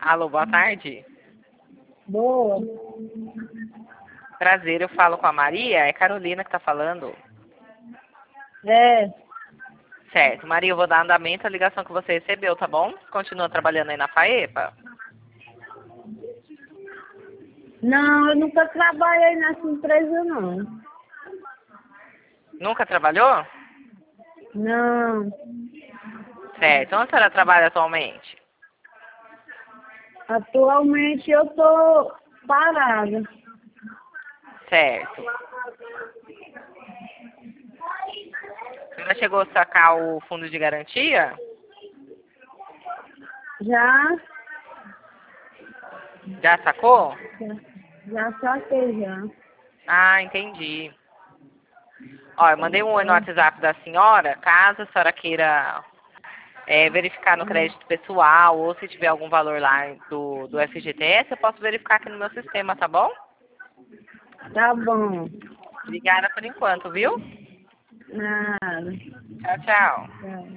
Alô, boa tarde. Boa. Prazer, eu falo com a Maria. É Carolina que tá falando. É. Certo. Maria, eu vou dar andamento à ligação que você recebeu, tá bom? Continua trabalhando aí na FAEPA? Não, eu nunca trabalhei nessa empresa, não. Nunca trabalhou? Não. Certo. Onde a senhora trabalha atualmente? Atualmente eu tô parada. Certo. A senhora chegou a sacar o fundo de garantia? Já, Já sacou? já saquei já. Ah, entendi. Ó, eu mandei um oi no WhatsApp da senhora, caso a senhora queira verificar no crédito pessoal ou se tiver algum valor lá do FGTS, eu posso verificar aqui no meu sistema, tá bom? Tá bom. Obrigada por enquanto, viu? Nada. Tchau, tchau. Tchau.